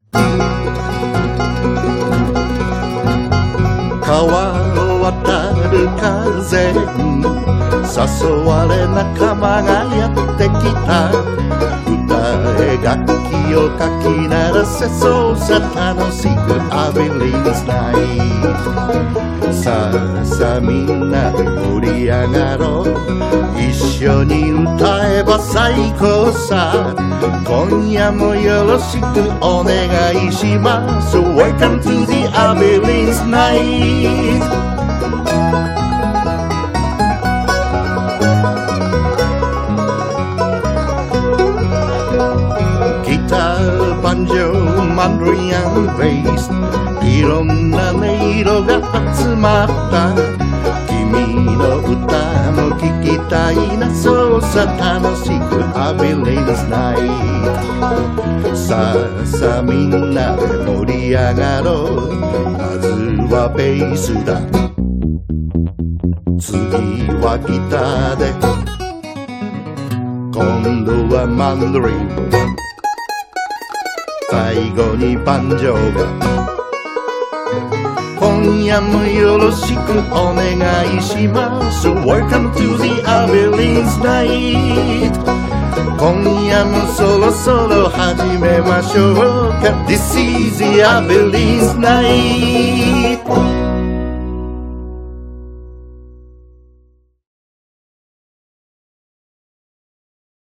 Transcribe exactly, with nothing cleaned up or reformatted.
川を渡る風に誘われ仲間がやってきた。歌え楽器をかき鳴らせ、そうさ楽しく I believe it's night。 さあさあみんなで盛り上がろう、一緒に歌えば最高さ。今夜もよろしくお願いします。 Welcome to the I believe it's night。ギター、バンジョー、マンドリン&ベース、いろんな音色が集まった。君の歌も聴きたいな、そうさ楽しく I believe it's night。 さあさあみんなで盛り上がろう、まずはベースだ、次はギターで、今度はマンドリン、最後にバンジョーが。今夜もよろしくお願いします。 Welcome to the I believe it's night。 今夜もそろそろ始めましょうか。 This is the I believe it's night。